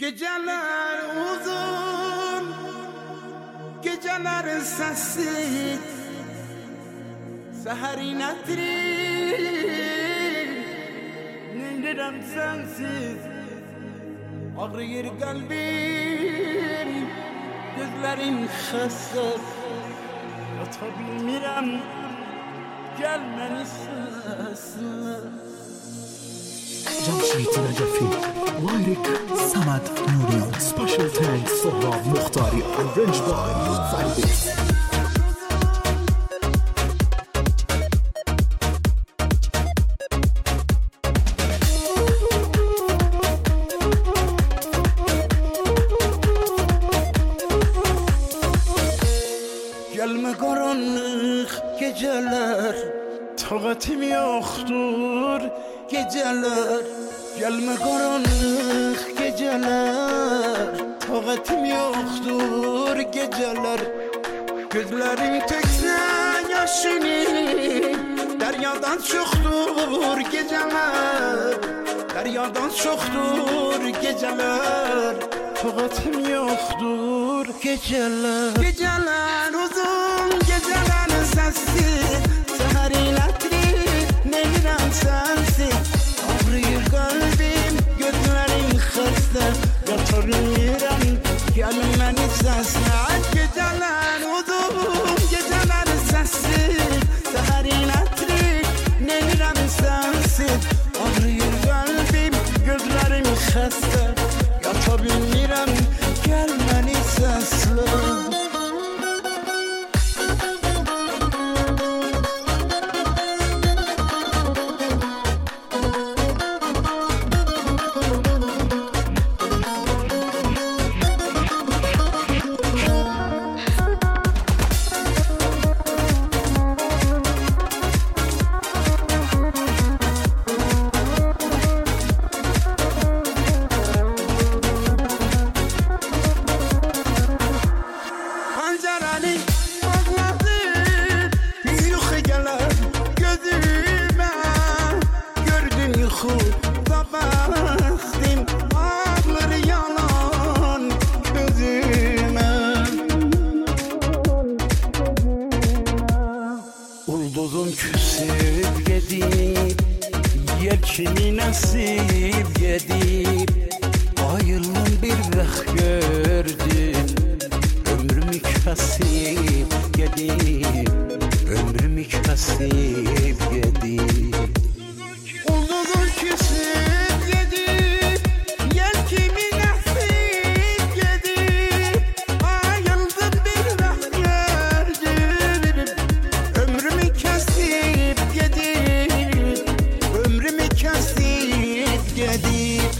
Geceler uzun, geceler sessiz, seherin etri, neylerim sensiz. Ağrıyor kalbim, gözlerim xəstə, yata bilmirəm, gəl məni səslə. جمشید نجفی لایریک سمد نوریان سپیشل تانکس سهراب مختاری رنج بای فریدیس Gelme karanlık geceler, taqatim yoxdur geceler. Gelme karanlık geceler, taqatim yoxdur geceler. Gözlerim töksə yaşını, deryadan çoxdur geceler. Deryadan çoxdur geceler, taqatim yoxdur geceler. Geceler uzun, geceler sessiz, seherin etri, neyirəm sensiz. Ağrıyor kalbim, gözlerim xəstə, yata bilmirəm, gəlin məni səslə. Geceler uzun, geceler sessiz, seherin etri, neyirəm sensiz. Ağrıyor kalbim, gözlerim xəstə, yata bilmirəm, gəl məni səslə. Ulduzum küsüp gedib, yelkini nəsib gedib. Ayılım bir vaxt gördüm, ömrümü kəsib gedib, ömrümü kəsib gedib. Ulduzum küsüp gedib, yelkini nəsib gedib. Ayıldım bir vaxt gördüm, ömrümü kəsib gedib, ömrümü kəsib gedib.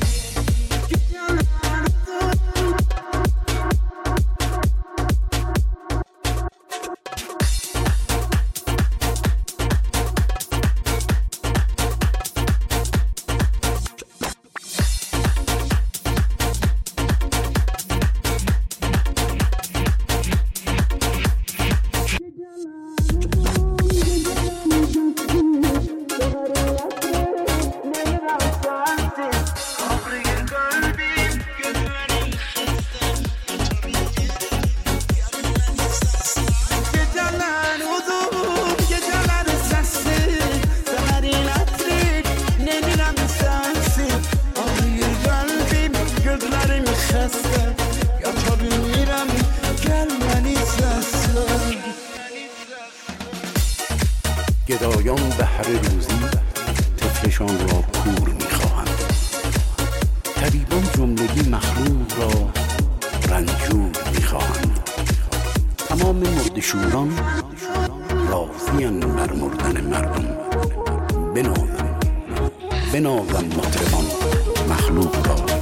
گدایان بهر روزی طفلشان را کور می‌خواهند. طبیبان جملگی مخلوق را رنجور می‌خواهند. تمام مرده‌شوران راضی‌اند بر مردن مردم. بنالم مطربان مخلوق را